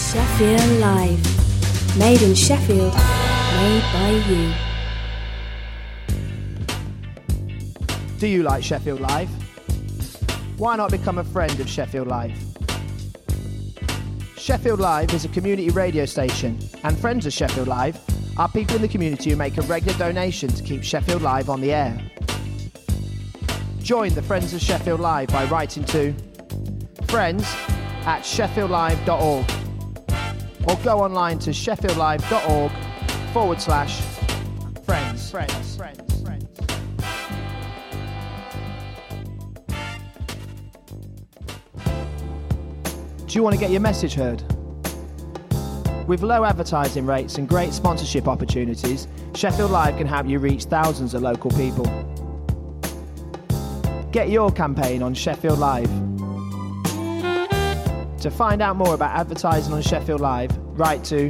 Sheffield Live. Made in Sheffield, made by you. Do you like Sheffield Live? Why not become a friend of Sheffield Live? Sheffield Live is a community radio station, and friends of Sheffield Live are people in the community who make a regular donation to keep Sheffield Live on the air. Join the Friends of Sheffield Live by writing to friends@sheffieldlive.org or go online to sheffieldlive.org/friends. Do you want to get your message heard? With low advertising rates and great sponsorship opportunities, Sheffield Live can help you reach thousands of local people. Get your campaign on Sheffield Live. To find out more about advertising on Sheffield Live, write to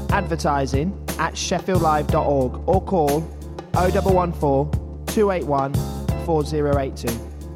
advertising@sheffieldlive.org or call 0114 281 4082.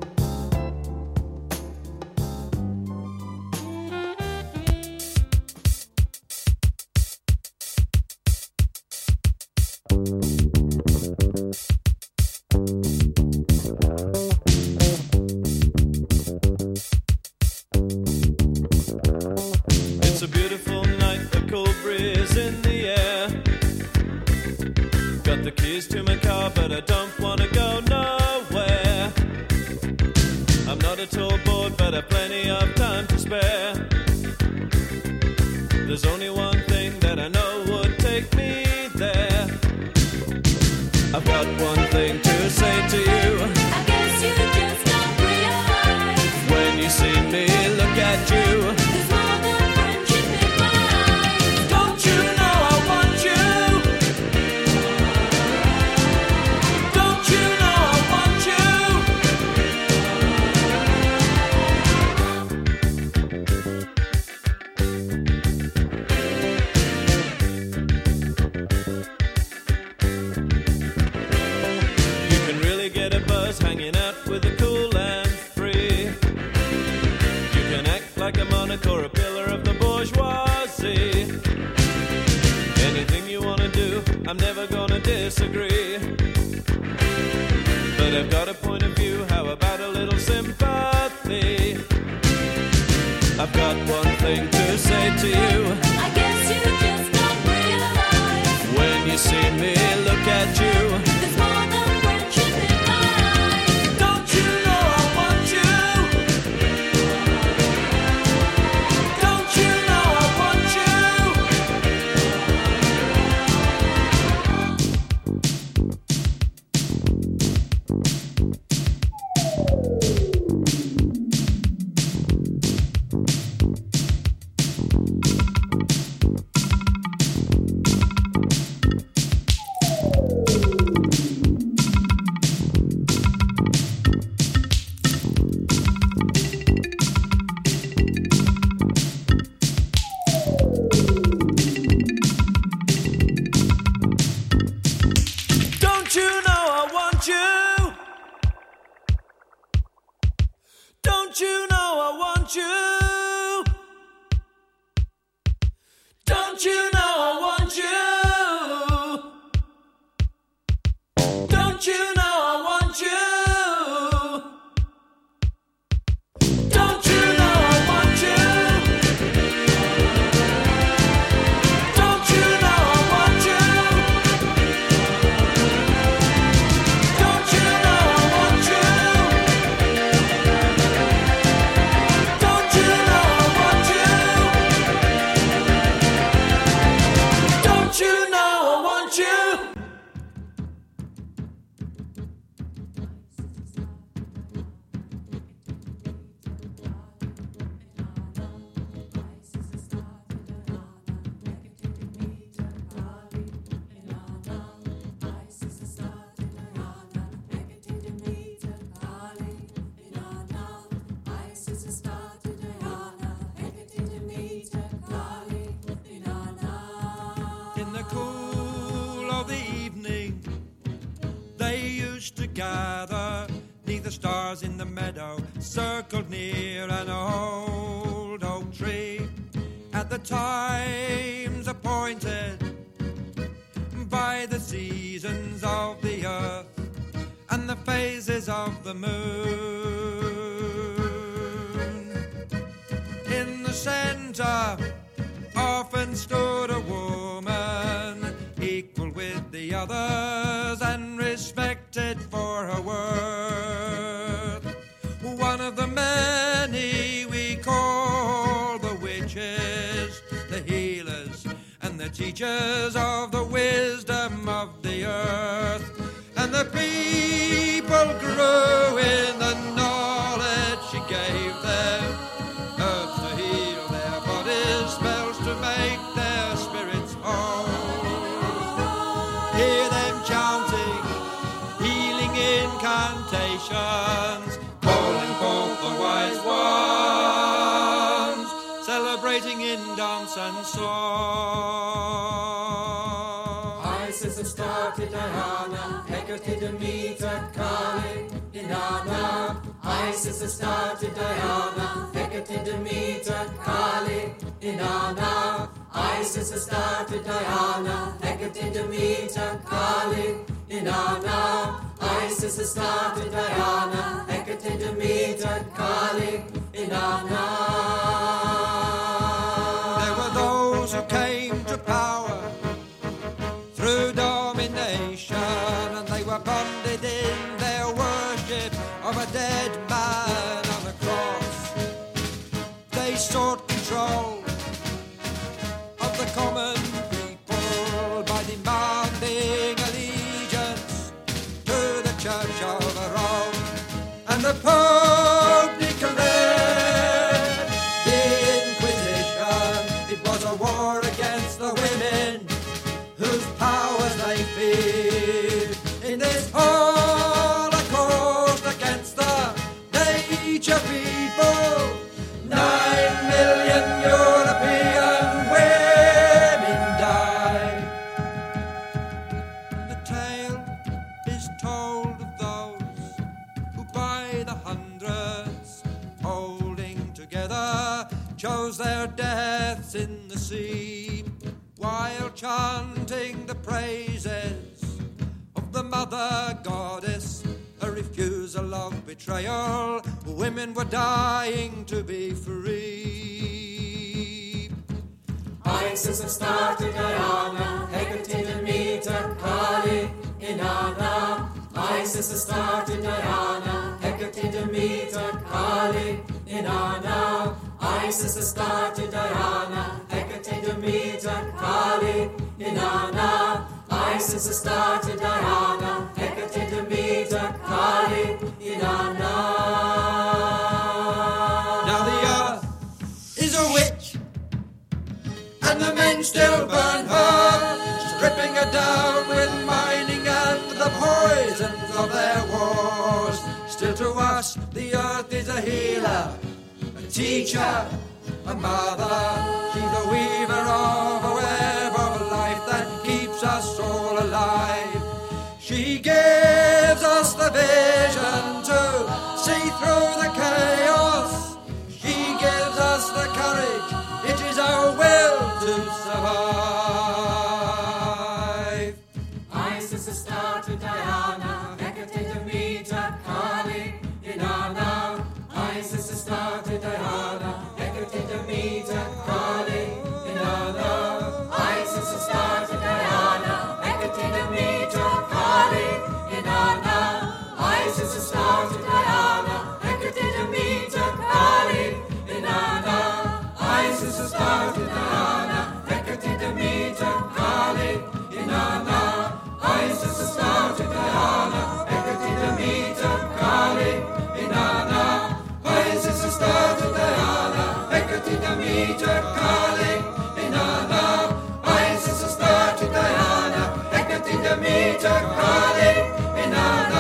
Gather, neath the stars in the meadow, circled near an old oak tree. at the times appointed by the seasons of the earth and the phases of the moon. In the centre often stood a woman, equal with the others and respected for her worth. One of the many we call the witches, the healers and the teachers of the wisdom of the earth. And the people grew in the knowledge she gave them, herbs to heal their bodies, spells to make their spirits whole. Hear them chanting, healing incantations, calling forth the wise ones, celebrating in dance and song. Isis has started Diana, Hecate, Demeter, Kali, Inanna. Isis has started Diana, Hecate, Demeter, Kali, Inanna. Isis has started Diana, Hecate, Demeter, Kali, Inanna. Isis has started Diana, Hecate, Demeter, Kali, Inanna. There were those who came to power through domination, and they were bonded in their worship of a dead man on the cross. They sought control of the common people by demanding allegiance to the Church of Rome. And the Pope declared the Inquisition. It was a war against the women whose powers they feared. In this holocaust against the nature people, 9 million European women died. The tale is told of those who by the hundreds, holding together, chose their deaths in the sea, while chanting the praises of the mother goddess. A refusal of betrayal, women were dying to be free. Isis has started Diana, Hecate, Demeter, Kali, Inanna. Isis has started Diana, Hecate, Demeter, Kali, Inanna. Isis has started Diana, Hecate, Demeter, Kali, Inanna. Isis has started Diana, Hecate, Demeter, Kali, Inanna. Now the earth is a witch, and the men still burn her, stripping her down with mining and the poisons of their wars. Still to us, the earth is a healer, a teacher, a mother. She's a weaver of a web of life that keeps us all alive. She gives us the vision to see through the chaos. She gives us the courage, it is our will to survive. Isis has started Diana, Hecate, Demeter, Kali, Inanna. Isis has started Diana, Hecate, Demeter, Kali, Inanna. Isis has started Diana, Hecate, Demeter, Kali, Inanna. Isis has started Diana, Hecate, Demeter, Kali, Inanna. Isis has started Diana, Hecate, Demeter, Kali, Inanna. Isis has started Diana, Hecate, Demeter, Kali, Inanna. Isis has started Diana, Hecate, Demeter, Kali, Inanna. Isis has started Diana, Hecate, Demeter, Kali, Inanna.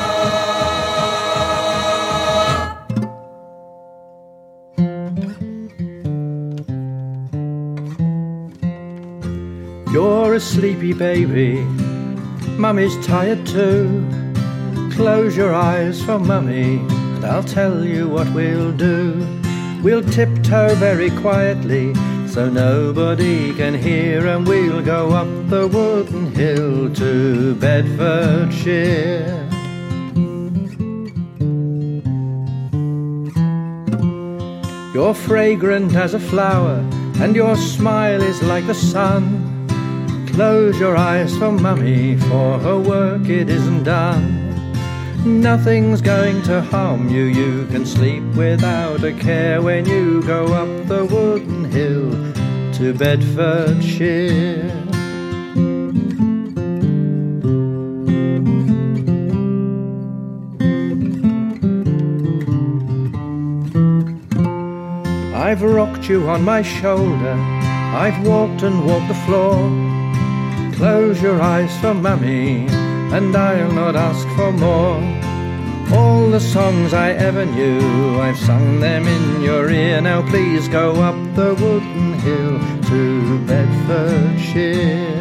You're a sleepy baby, Mummy's tired too. Close your eyes for Mummy, and I'll tell you what we'll do. We'll tiptoe very quietly so nobody can hear, and we'll go up the wooden hill to Bedfordshire. You're fragrant as a flower, and your smile is like the sun. Close your eyes for Mummy, for her work it isn't done. Nothing's going to harm you, you can sleep without a care when you go up the wooden hill to Bedfordshire. I've rocked you on my shoulder, I've walked and walked the floor. Close your eyes for Mummy, and I'll not ask for more. All the songs I ever knew, I've sung them in your ear. Now please go up the wooden hill to Bedfordshire.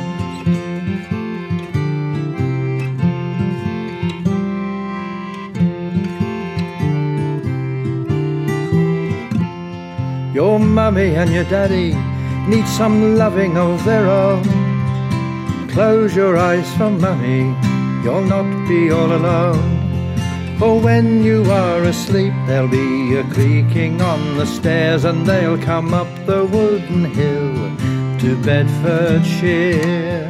Your mummy and your daddy need some loving of their own. Close your eyes for Mummy, you'll not be all alone. For when you are asleep, there'll be a creaking on the stairs, and they'll come up the wooden hill to Bedfordshire.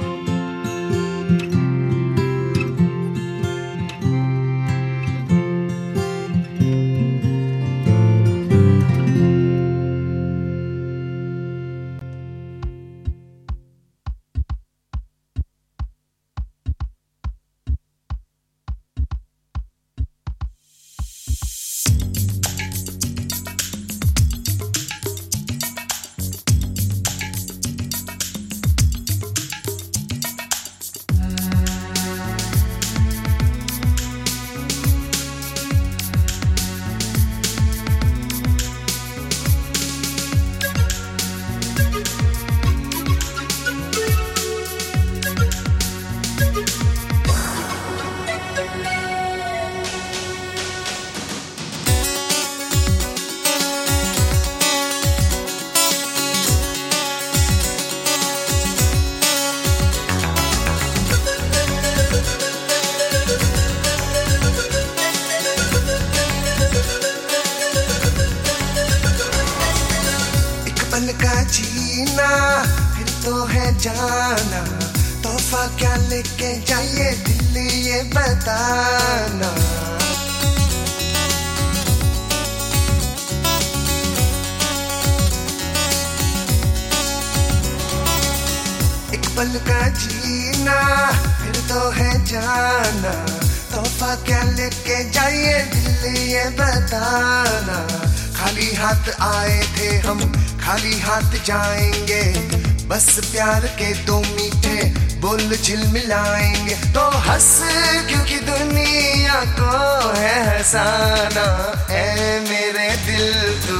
जाएंगे बस प्यार के दो मीठे बोल झिलमिलाएंगे तो हंस क्योंकि दुनिया को है हंसाना ऐ मेरे दिल तू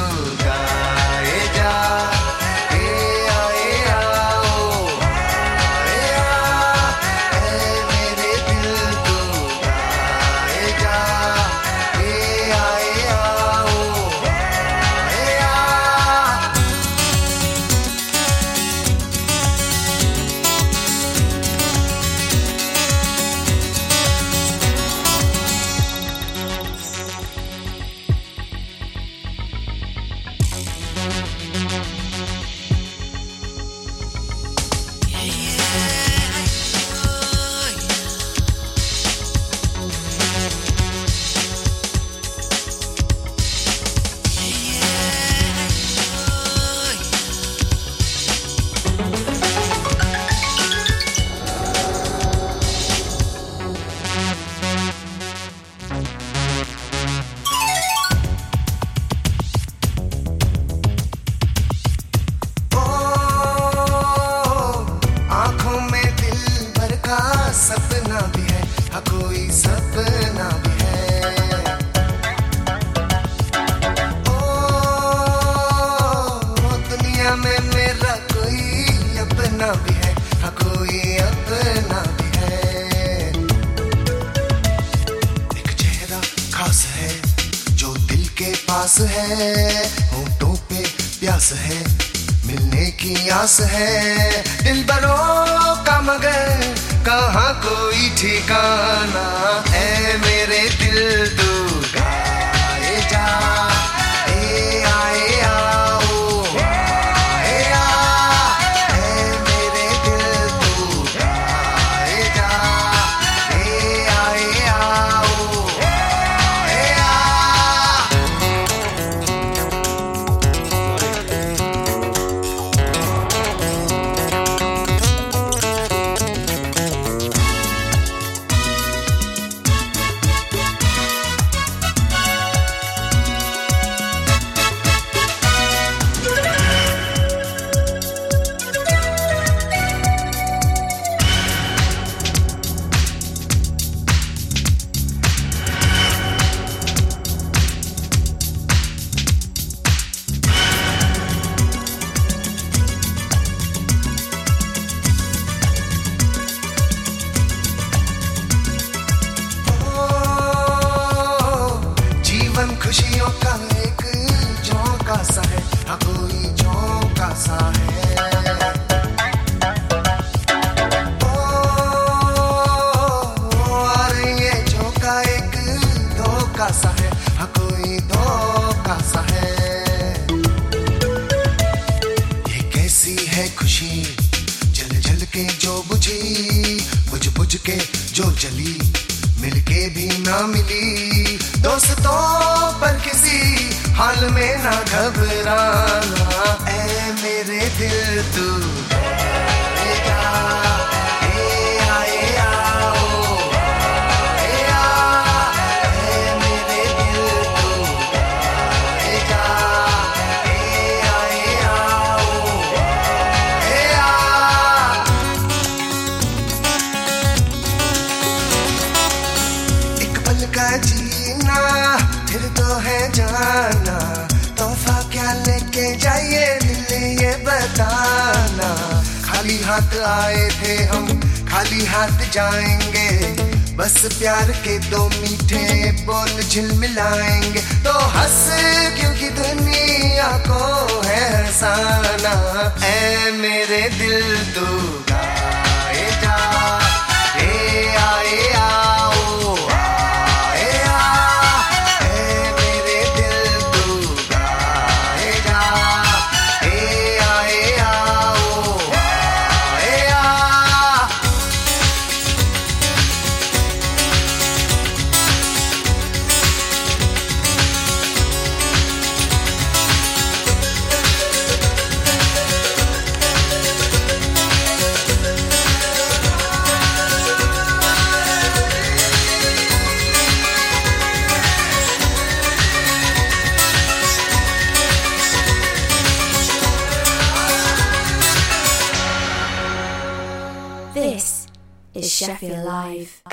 गाए जा है होठों पे प्यास है की आस है दिलबरों का मगर कहाँ कोई ठिकाना। ऐ मेरे दिल तू गाए जा ए आए आओ आए आ। ऐ मेरे दिल तू गाए जा ए आए आओ आए आ। जीवन खुशियों का एक झोंका सा है, हाँ कोई झोंका सा है। और ये झोंका एक धोखा सा है, हाँ कोई धोखा सा है। ये कैसी है खुशी जल जल के जो बुझी, बुझ बुझ के जो जली, मिलके भी ना मिली। दोस्तों पर किसी हाल में ना घबराना। ऐ मेरे दिल तू गाए जा ए आए आओ आए आ। ऐ मेरे दिल तू गाए जा ए आए आओ आए आ। एक पल का जीना फिर तो है जाना, तोहफा क्या लेके जाइए दिल ये बताना। खाली हाथ आए थे हम खाली हाथ जाएंगे, बस प्यार के दो मीठे बोल झिलमिलाएंगे। तो हंस क्योंकि दुनिया को है हंसाना। ऐ मेरे दिल तू गाए जा ए आए आओ आए आ। ऐ मेरे दिल तू गाए जा ए आए आओ आए आ। This is Sheffield Live.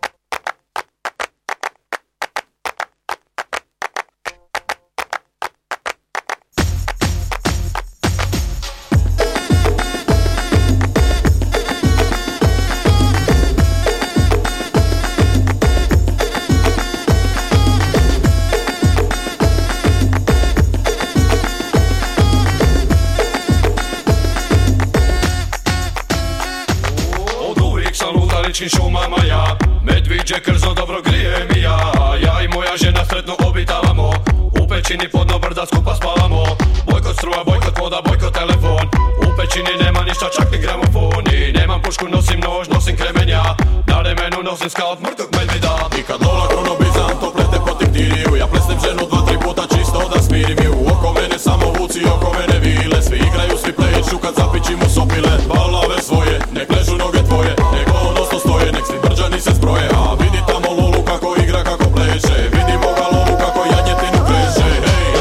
Šuma moja, medviđe krzo dobro grije mi ja. Ja i moja žena sretno obitavamo, u pećini podno brda skupa spavamo. Bojkot struja, bojkot voda, bojkot telefon, u pećini nema ništa čak ni gramofon. I nemam pušku, nosim nož, nosim kremenja, na remenu nosim skaut mrtvog medvida. I kad lola kronobizam to plete po tiktiriju, ja plesnem ženu 2-3 puta čisto da smirim ju. Oko mene samo vuci, oko mene vile, svi igraju, svi pleću kad zapićimo sopile. Balave svoje, nek ležu noge tvoje, nek odnosno stoje, nek svi brđani se zbroje. A vidi tamo lolu kako igra, kako pleše, vidimo ga lolu kako janjetinu kreše. Hej,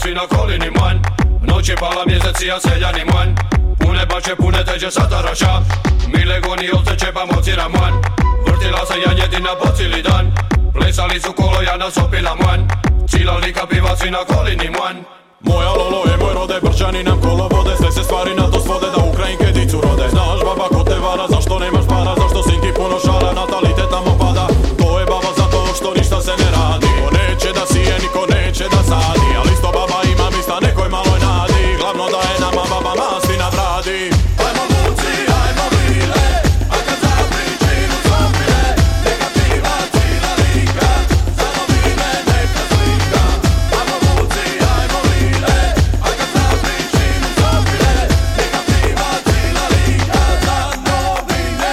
pivaci na kolini manj. Noć je pala, mjeseci, a seljani manj. Pune bače, pune teđe sataraša. Mile goni ovce čepamo cira manj. Vrtila se janjetina po cili dan. Plesali su kolo, ja nas opila manj. Cilali ka pivaci na kolini manj. Moja lolo je moj rode, brčani nam kolo vode. Sve se stvari na to svode da Ukrajinke dicu rode. Znaš baba ko te vara, zašto nemaš para, zašto sinki puno šara, natalitet tamo pada. To je baba zato što ništa se ne radi. Ko neće da sije, niko neće da sadi. Ali isto baba ima mista nekoj maloj nadi. Glavno da je nama baba masti na bradi. Ajmo vuci, ajmo vile, a kad zapričinu zopile, negativa cila lika, za novine neka slika. Ajmo vuci, ajmo vile, a kad zapričinu zopile, negativa cila lika, za novine.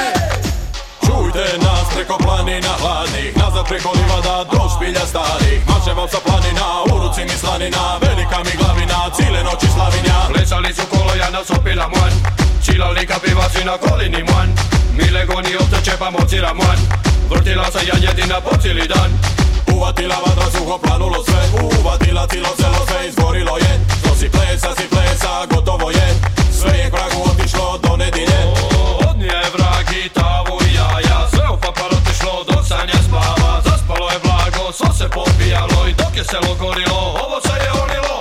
Čujte nas preko planina hladnih, nazad preko livada do špilja starih. Mašem vam sa planina, u ruci mi slanina, velika mi glavina, cile noći slavinja. Plesali su kolo, ja nas opila manj. Čilali ka pivaci na kolini manj. Mile goni ovce čepamo cira manj. Vrtila se janjetina po cili dan. Uvatila vatra, suho planulo sve, uvatila cilo selo, sve izgorilo je. Što si plesa, gotovo je. Sve je k vragu otišlo do nedilje. Od nje je vrag i tavu i jaja. Sve u papar otišlo do sanja spava. Zaspalo je blago, svo se popijalo. I dok je selo gorilo, ovo se je olilo.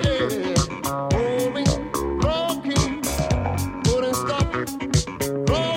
Roll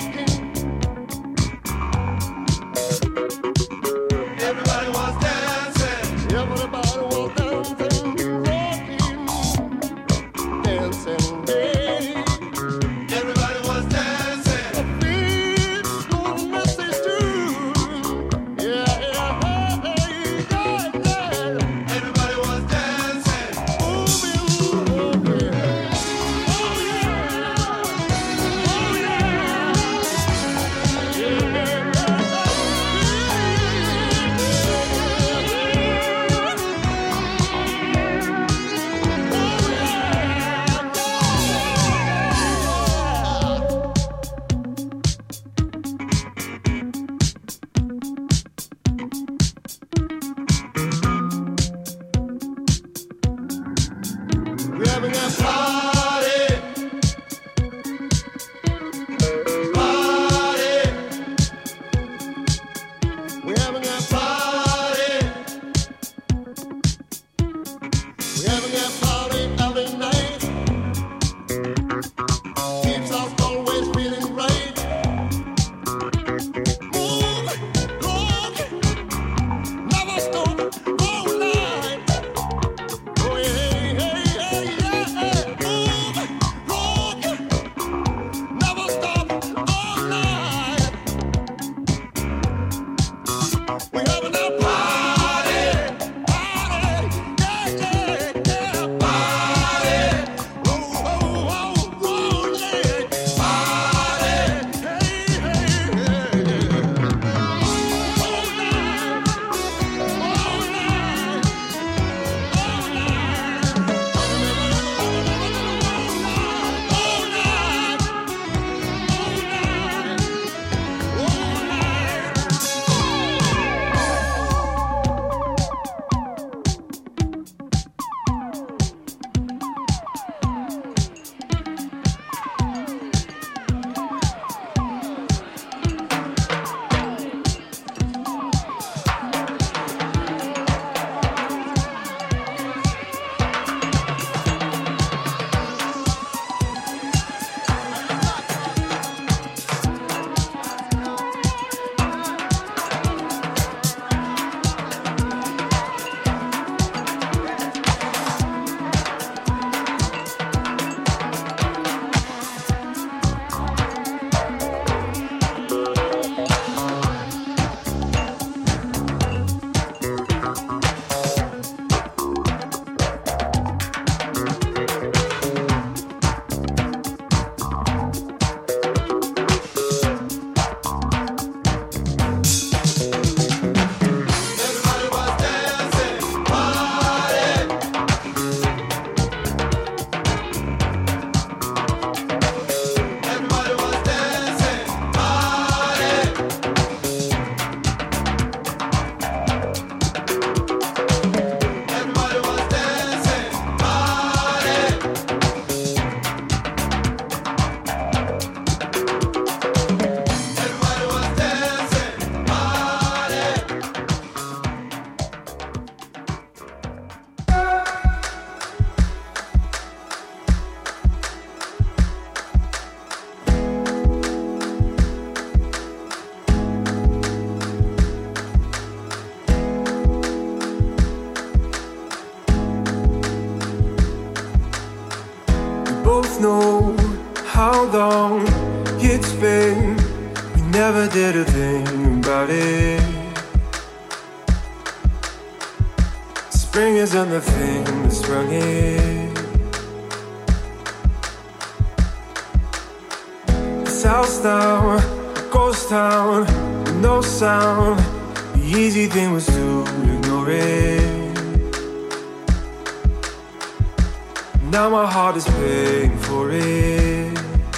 long it's been, we never did a thing about it. Spring isn't the thing that sprung it. This house now, a ghost town, with no sound. The easy thing was to ignore it. Now my heart is paying for it.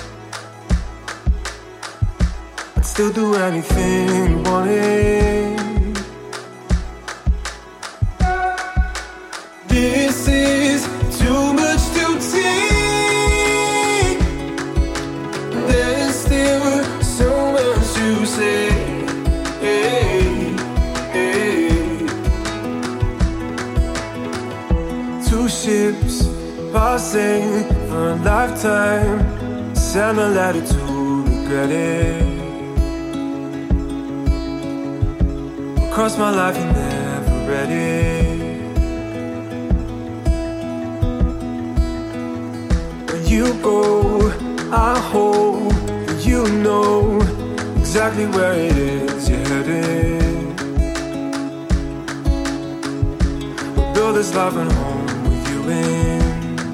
I'd still do anything you wanted. This is too much to take. There's still so much to say. Hey, hey. Two ships passing for a lifetime. Send a letter to regret it. Across my life you never read it. When you go, I hope that you know exactly where it is you're headed. We'll build this life and home with you in.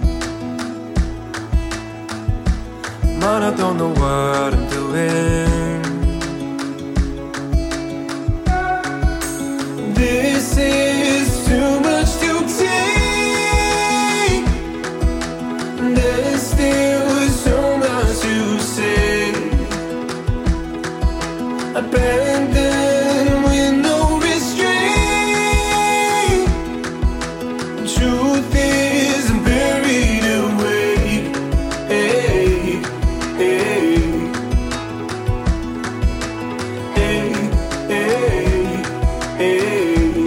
Man, I don't know what I'm doing. This is too much to take. There's still so much to say. Abandoned with no restraint. Truth is buried away. Hey, hey, hey, hey, hey.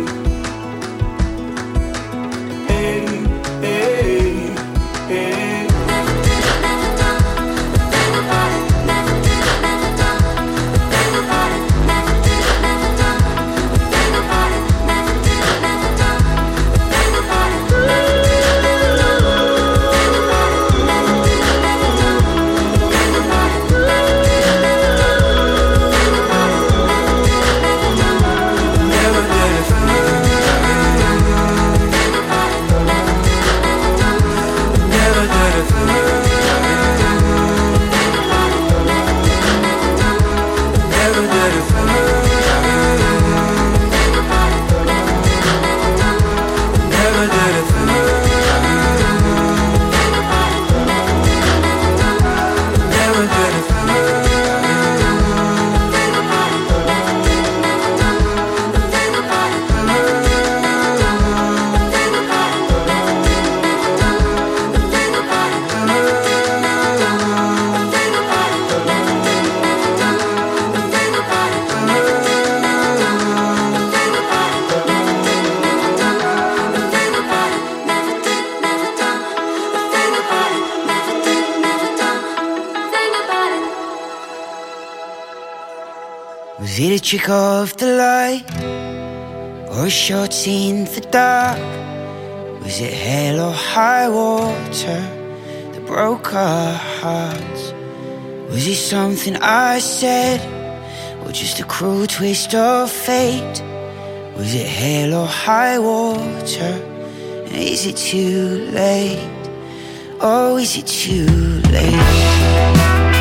Was it a trick of the light, or a shot in the dark? Was it hell or high water that broke our hearts? Was it something I said, or just a cruel twist of fate? Was it hell or high water? And is it too late? Oh, is it too late?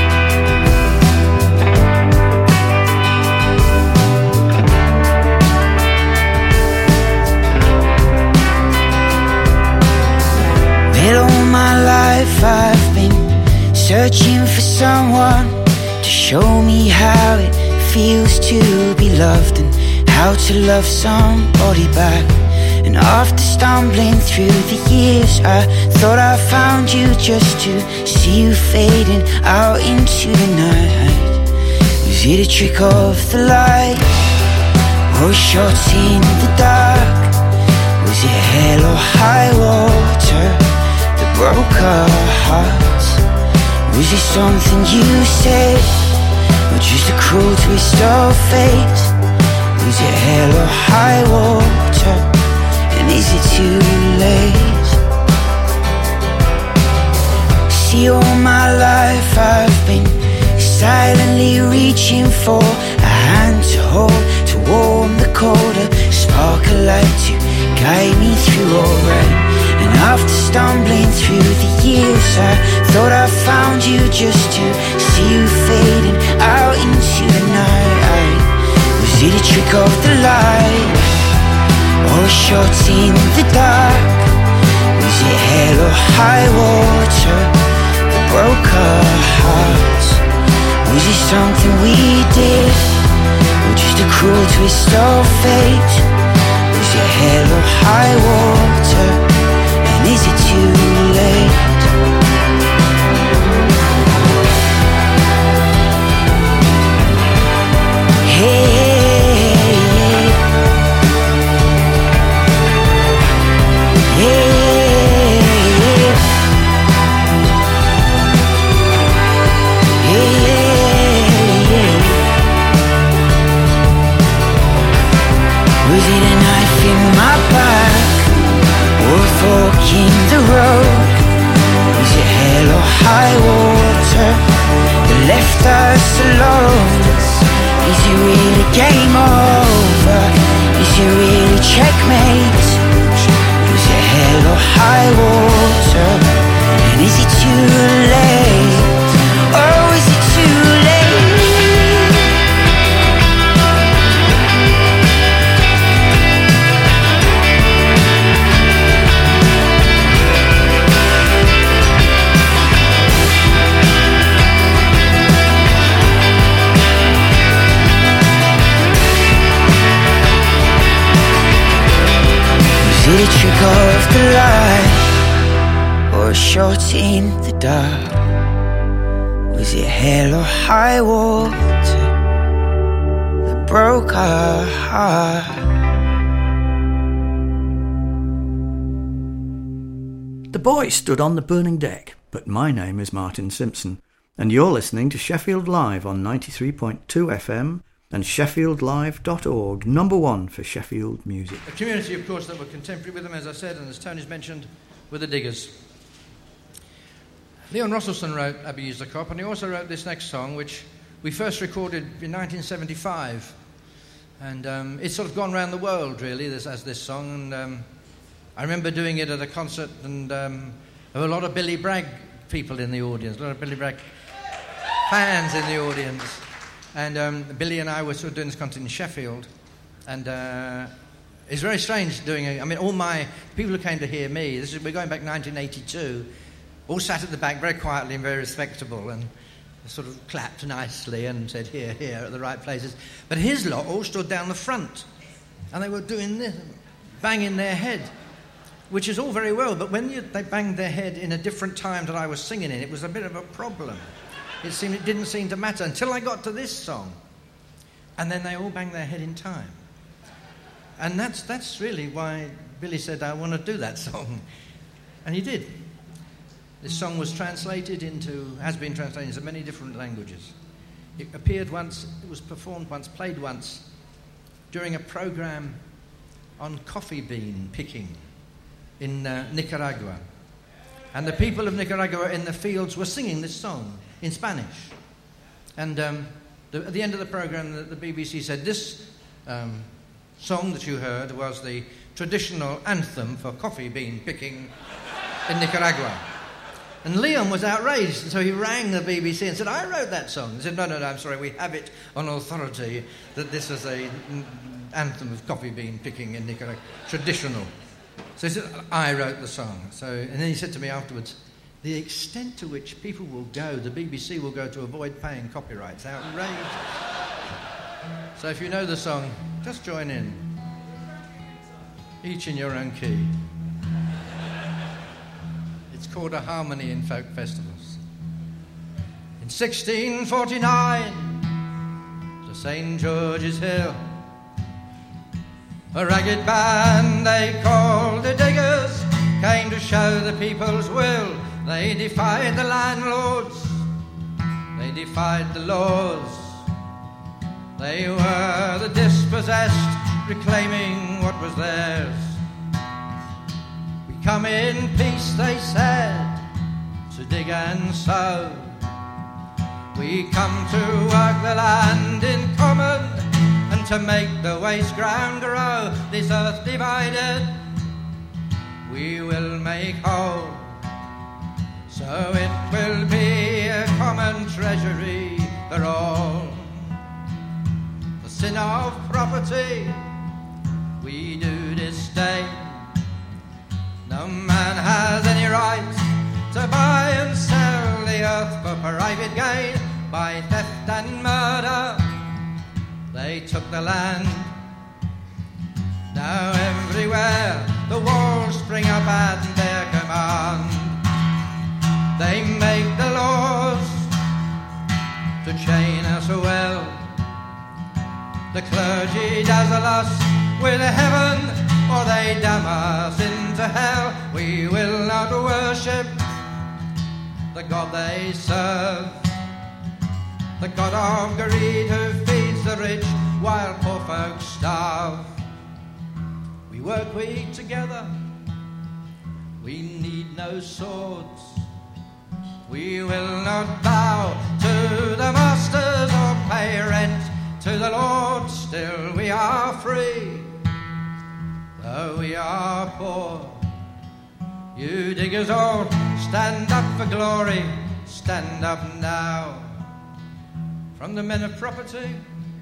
All my life I've been searching for someone to show me how it feels to be loved and how to love somebody back. And after stumbling through the years, I thought I found you just to see you fading out into the night. Was it a trick of the light, or a shot in the dark? Was it hell or high water broke our hearts? Was it something you said, or just a cruel twist of fate? Was it hell or high water? And is it too late? See, all my life I've been silently reaching for a hand to hold, to warm the colder, spark a light to guide me through all rain. And after stumbling through the years, I thought I found you just to see you fading out into the night. Was it a trick of the light, or a shot in the dark? Was it hell or high water that broke our hearts? Was it something we did, or just a cruel twist of fate? Was it hell or high water, and is it too late? Hey, was it a knife in my back, or a fork in the road? Was it hell or high water that left us alone? Is it really game over? Is it really checkmate? Was it hell or high water, and is it too late? Oh, is it too late? Was it a trick of the light, or a shot in the dark? Was it hell or high water that broke our heart? The boy stood on the burning deck, but my name is Martin Simpson, and you're listening to Sheffield Live on 93.2 FM and sheffieldlive.org, number one for Sheffield music. A community, of course, that were contemporary with them, as I said, and as Tony's mentioned, were the Diggers. Leon Rosselson wrote Abby the Cop, and he also wrote this next song, which we first recorded in 1975. And it's sort of gone around the world, really, as this song. And I remember doing it at a concert, and there were a lot of Billy Bragg people in the audience, a lot of Billy Bragg fans in the audience. And Billy and I were sort of doing this concert in Sheffield, and it's very strange doing it. I mean, all my people who came to hear me, we're going back 1982, all sat at the back very quietly and very respectable, and sort of clapped nicely and said, here, here, at the right places. But his lot all stood down the front, and they were doing this, banging their head, which is all very well, but when they banged their head in a different time that I was singing in, it was a bit of a problem. It didn't seem to matter until I got to this song. And then they all banged their head in time. And that's really why Billy said, I want to do that song. And he did. This song was has been translated into many different languages. It appeared once, it was performed once, played once, during a program on coffee bean picking in Nicaragua. And the people of Nicaragua in the fields were singing this song in Spanish. And at the end of the program, the BBC said this song that you heard was the traditional anthem for coffee bean picking in Nicaragua. And Leon was outraged, and so he rang the BBC and said, I wrote that song. He said, no, I'm sorry, we have it on authority that this is a anthem of coffee bean picking in Nicaragua, traditional. So he said, I wrote the song. And then he said to me afterwards, the extent to which people will go, the BBC will go to avoid paying copyrights, outrageous. So if you know the song, just join in, each in your own key. It's called a harmony in folk festivals. In 1649, to St. George's Hill, a ragged band they called the Diggers came to show the people's will. They defied the landlords, they defied the laws. They were the dispossessed, reclaiming what was theirs. We come in peace, they said, to dig and sow. We come to work the land in common and to make the waste ground grow. This earth divided we will make whole, so it will be a common treasury for all. The sin of property we do disdain. No man has any right to buy and sell the earth for private gain. By theft and murder they took the land. Now everywhere the walls spring up at their command. They make the laws to chain us well. The clergy dazzle us with heaven, or they damn us into hell. We will not worship the God they serve, the God of greed who feeds the rich while poor folks starve. We work together, we need no swords. We will not bow to the masters or pay rent to the Lord. Still we are free, though we are poor. You diggers all, stand up for glory, stand up now. From the men of property,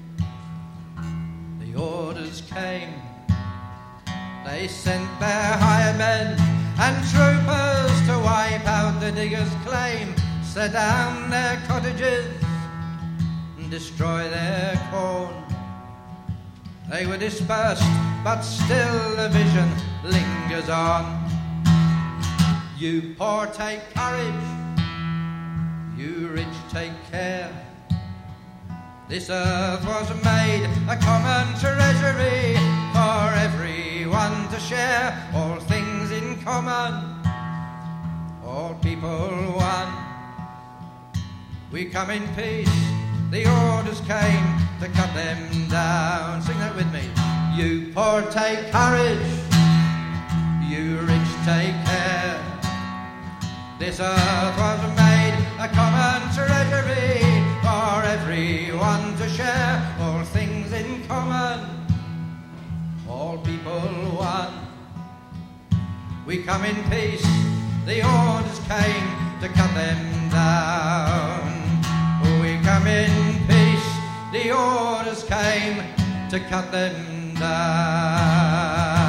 the orders came. They sent their hired men and troopers to wipe out the diggers' claim, set down their cottages and destroy their corn. They were dispersed, but still the vision lingers on. You poor take courage, you rich take care. This earth was made a common treasury for everyone to share. All things in common, all people one. We come in peace, the orders came to cut them down. Sing that with me. You poor take courage, you rich take care. This earth was made a common treasury for everyone to share. All things in common, all people one. We come in peace, the orders came to cut them down. We come in peace, the orders came to cut them down.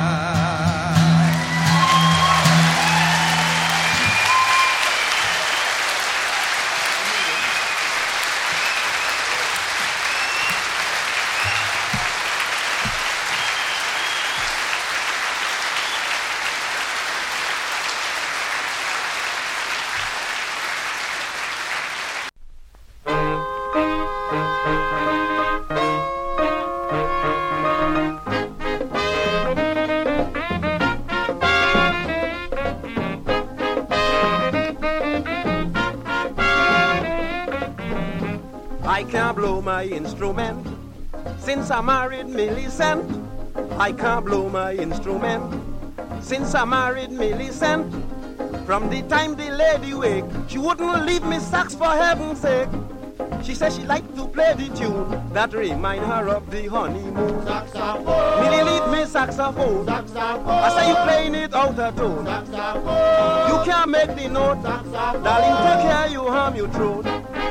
I can't blow my instrument since I married Millicent. I can't blow my instrument since I married Millicent. From the time the lady wake, she wouldn't leave me sax for heaven's sake. She said she liked to play the tune that remind her of the honeymoon. Saxophone. Millie lead me saxophone. Saxophone. I say you playing it out of tone. Saxophone. You can't make the note. Saxophone. Darling, take care, you harm your throat.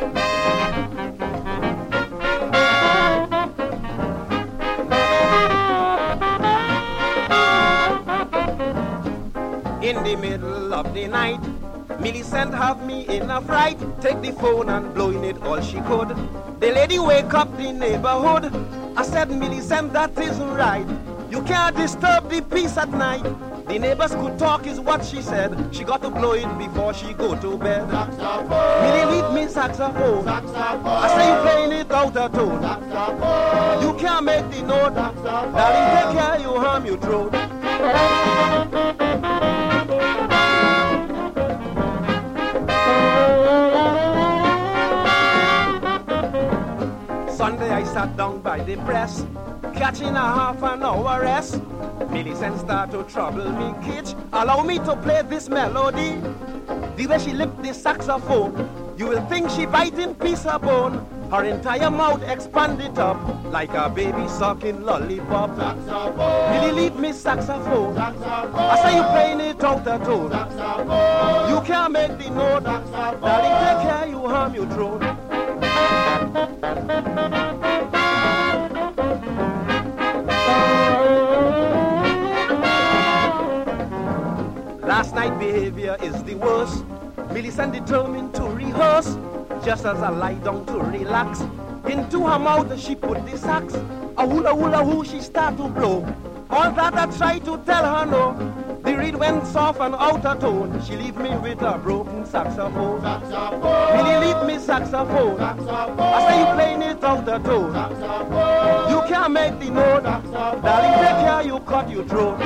In the middle of the night, Millicent have me in a fright. Take the phone and blowing it all she could. The lady wake up the neighborhood. I said, Millicent, that isn't right. You can't disturb the peace at night. The neighbors could talk is what she said. She got to blow it before she go to bed. Saxophone. Millie lead me saxophone. Saxophone. I say you playing it out of tone. Saxophone. You can't make the note. Saxophone. Darling, take care, you harm your throat. Sunday I sat down by the press, catching a half an hour rest. Millicent start to trouble me, Kitch. Allow me to play this melody. The way she lift the saxophone, you will think she biting piece of bone. Her entire mouth expanded up like a baby sucking lollipop. Really leave me saxophone. I say you playing it out of tone. You can't make the note. Darling, take care, you harm your throat. Last night behavior is the worst. Millicent determined to rehearse. Just as I lie down to relax, into her mouth she put the sax. A hula hula hoo she start to blow. All that I try to tell her no. The reed went soft and out of tone. She leave me with a broken saxophone. Really leave me saxophone. I say you playing it out of tone. You can't make the note. Darling, take care, you cut your throat.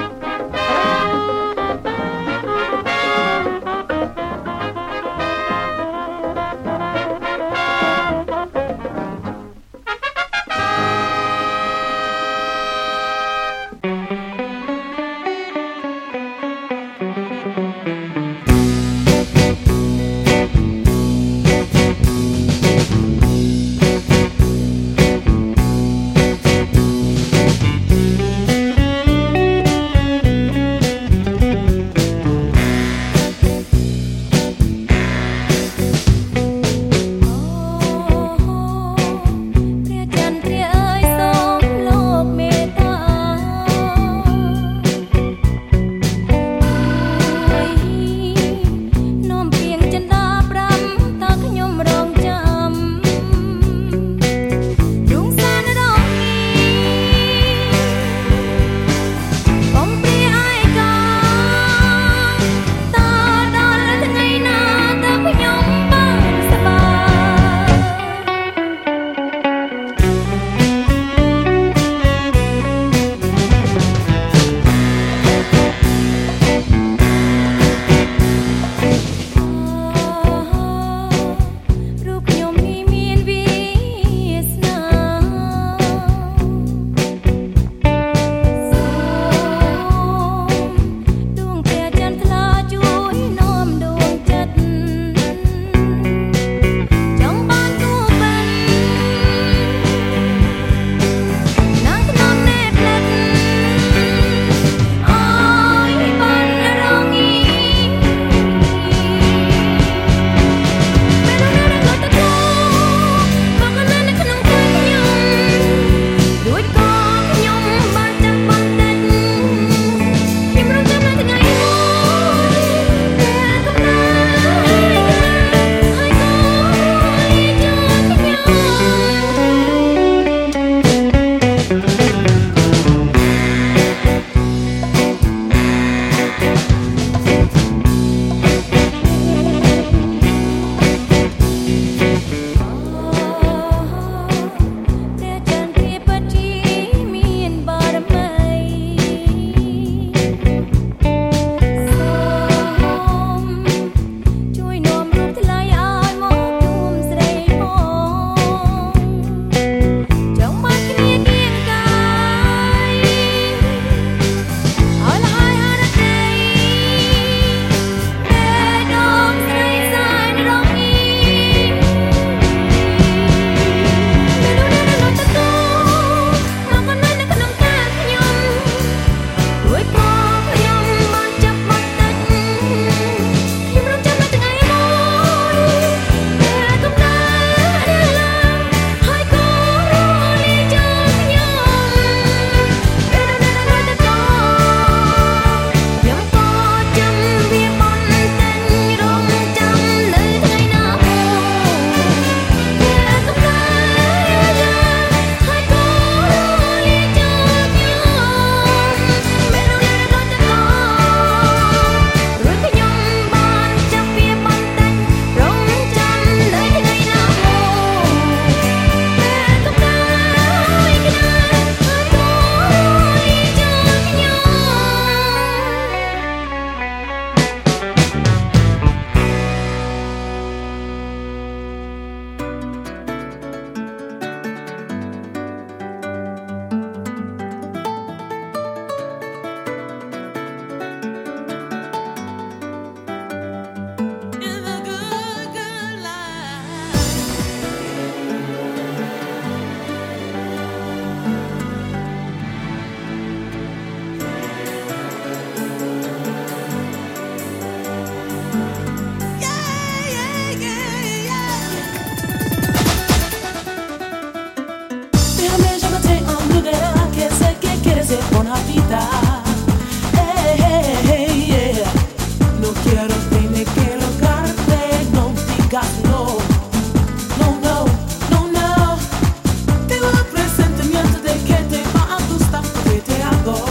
vida. Hey, hey, hey, yeah. No quiero tener que rogarte, no digas no. No, no, no, no. Tengo el presentimiento de que te va a gustar lo que te hago.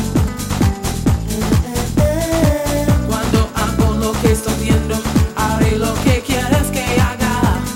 Cuando hago lo que estoy viendo, haré lo que quieres que haga.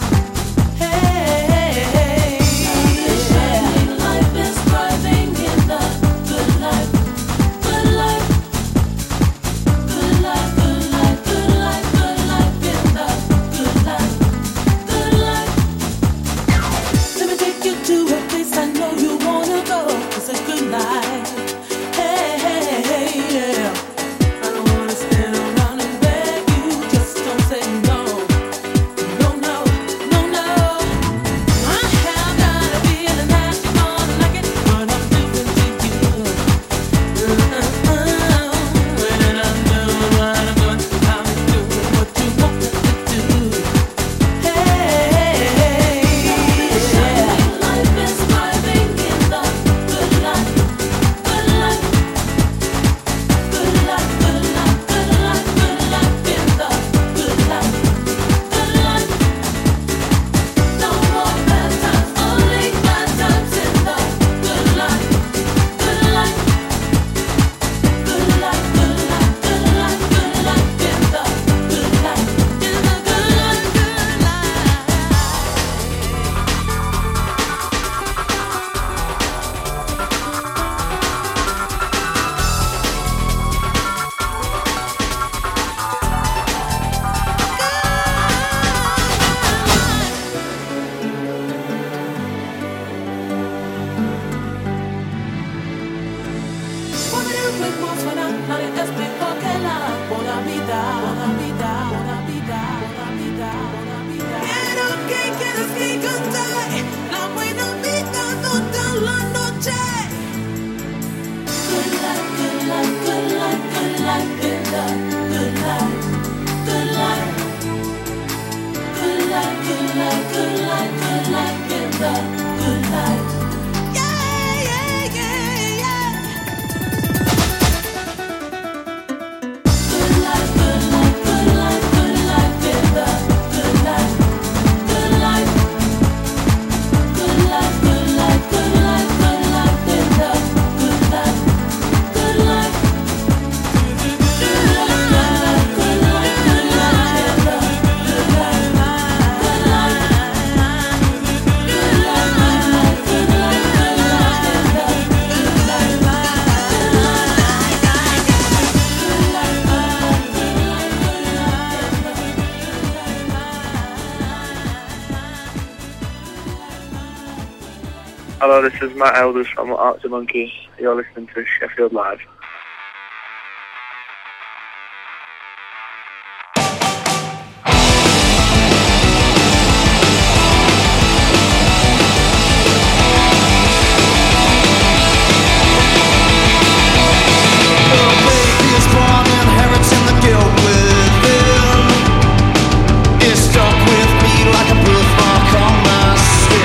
Hello, this is Matt Elders from Arctic Monkey. You're listening to Sheffield Live.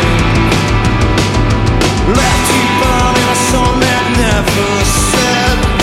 Left you burning a song that never said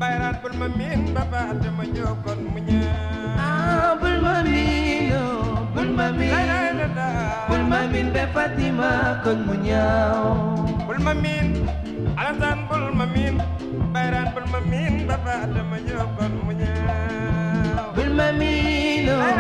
bayran bul ma miin Papa Adama Jóob kon mu ah bul ma miin bul ma miin bul ma miin be Fatima kon mu ñaaw bul ma miin Alassane bul ma miin bayran bul ma miin Papa Adama Jóob